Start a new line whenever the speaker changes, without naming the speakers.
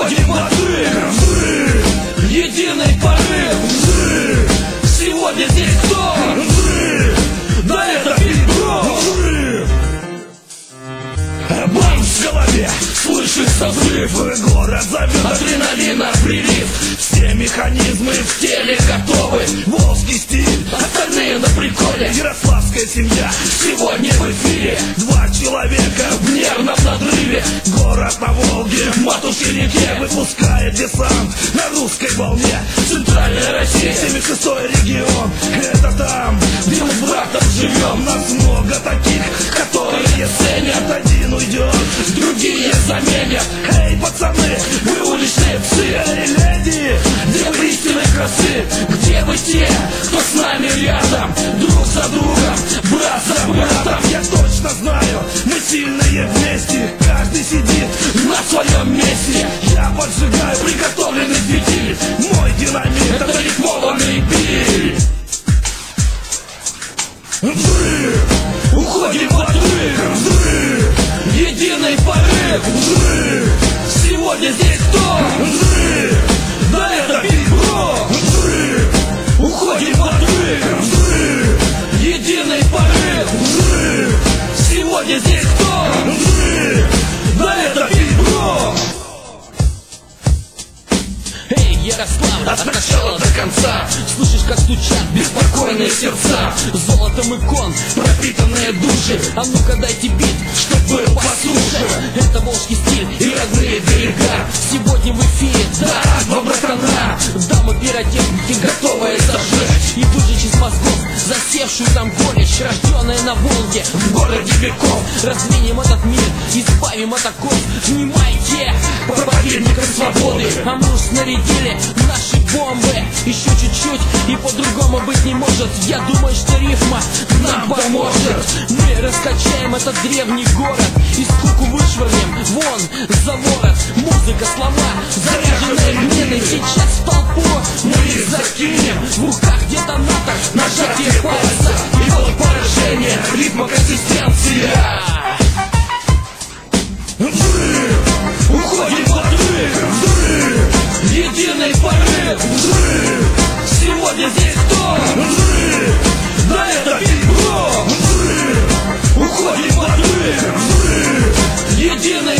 Уходим в отрыв, взрыв, единый порыв, взрыв. Сегодня здесь кто? Взрыв, да это переброс, взрыв. Бам в голове, слышится взрыв, и город зовет, адреналина прилив. Все механизмы в теле готовы, волжский стиль, остальные на приколе. Ярославская семья сегодня в эфире. Два человека в нервном надрыве. Город на Волге, в матушке-реке, выпускает десант на русской волне. Центральная Россия, 76-й регион, это там, где мы с братом живем. Нас много таких, которые ценят. Один уйдет, другие заменят. Эй, пацаны, вы уличные псы. Эй, леди, где вы истинной красы? Где вы те, кто с нами рядом? Друг за другом, брат за братом. Я точно знаю, мы сильные вместе. Каждый сидит на своем месте. Я поджигаю приготовленный фитиль. Мой динамит — это рифмованный биль. Взрыв, уходим в отрыв, взрыв, единый порыв, взрыв. Сегодня здесь кто? Взрыв, да это переброс, взрыв. Уходим в отрыв, взрыв, единый порыв, взрыв. Сегодня здесь кто? Взрыв, да это переброс.
Эй, Ярослав,
от начала до конца
слышишь, как стучат
беспокойные сердца,
золотом икон
пропитанные души.
А ну-ка дайте бит,
чтобы послушать.
это волжский стиль
и родные берега.
Сегодня в эфире,
да, два братана.
Дамы пиротехники,
готовые зажечь
и выжечь из мозгов засевшую там горечь, рожденная на Волге,
в городе веков.
Развеем этот мир, избавим от оков. Внимайте,
проповедникам свободы,
а мы уж снарядили наши бомбы. Еще чуть-чуть и по-другому быть не может. Я думаю, что рифма нам поможет. Мы раскачаем этот древний город и скуку вышвырнем вон за ворот. Музыка, слова, заряженные гнены. Сейчас в толпу мы их закинем. В руках детонатор, нажатие пальца,
и вот поражение, ритма, консистенция. Взрыв, уходим в отрыв, взрыв, единый порыв, взрыв. Сегодня здесь кто? Взрыв, да это переброс, взрыв. Уходим в отрыв, взрыв, единый